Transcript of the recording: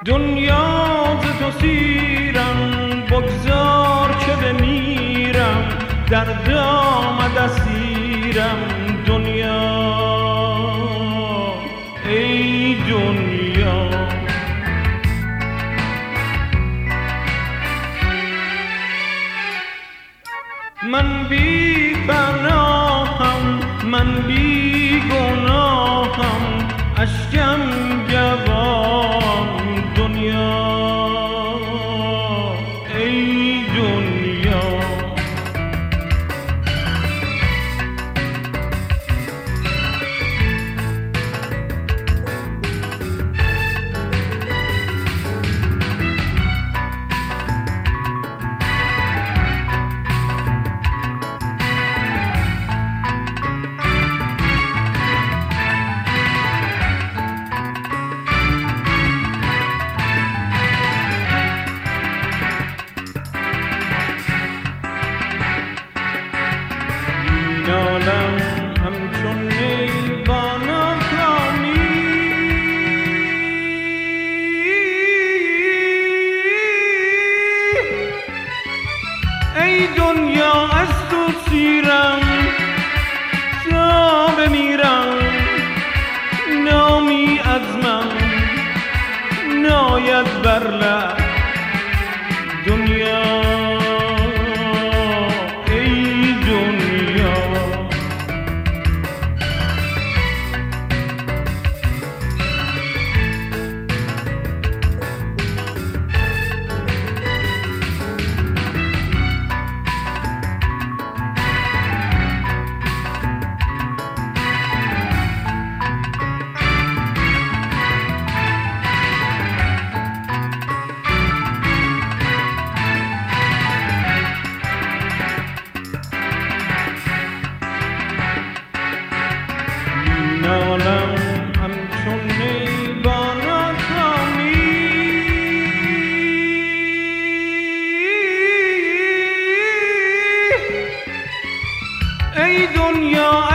دنیا ز تو سیرم، بگذار که بمیرم، در دامت اسیرم. دنیا ای دنیا، من بی پناهم، من بی گناهم، اشکم جوان. دنیا ای دنیا، نالم همچون نیبان آکامی، ای دنیا از تو سیرم تا بمیرم، نامی از من ناید بر لب. دنیا نالم همچون نیبان آکامی، ای دنیا